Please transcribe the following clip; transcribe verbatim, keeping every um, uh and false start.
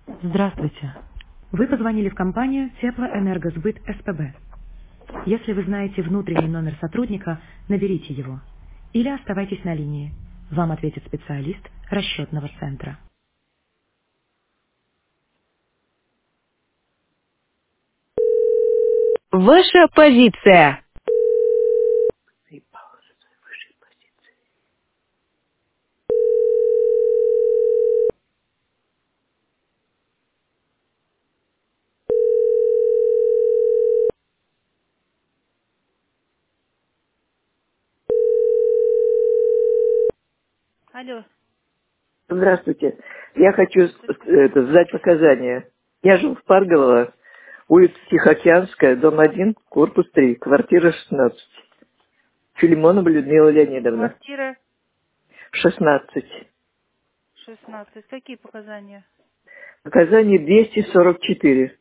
Здравствуйте. Вы позвонили в компанию Теплоэнергосбыт СПБ. Если вы знаете внутренний номер сотрудника, наберите его. Или оставайтесь на линии. Вам ответит специалист расчетного центра. Ваша позиция. Алло, Здравствуйте. Я хочу с- здравствуйте. это, сдать показания. Я живу в Парголово, улица Тихоокеанская, дом один, корпус три, квартира шестнадцать. Филимонова Людмила Леонидовна. Квартира шестнадцать. шестнадцать. Какие показания? Показания двести сорок четыре.